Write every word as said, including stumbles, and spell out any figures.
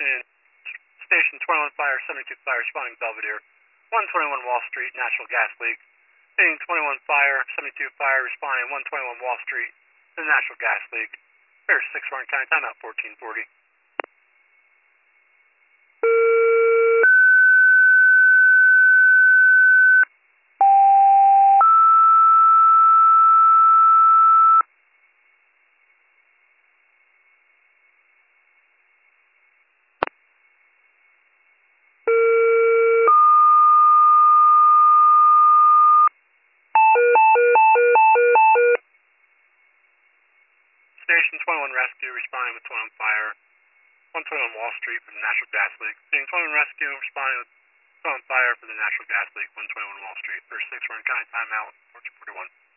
afternoon. Station twenty-one Fire, seventy-two Fire, responding Belvedere. one twenty-one Wall Street, natural gas leak. Station twenty-one Fire, seventy-two Fire, responding one twenty-one Wall Street, the natural gas leak. Bear six, Orange County, timeout fourteen forty. Station twenty-one Rescue, responding with twenty-one Fire, one twenty-one Wall Street for the natural gas leak. Station twenty-one Rescue, responding with twenty-one Fire for the natural gas leak, one twenty-one Wall Street. Bear six, Orange County, timeout fourteen forty-one.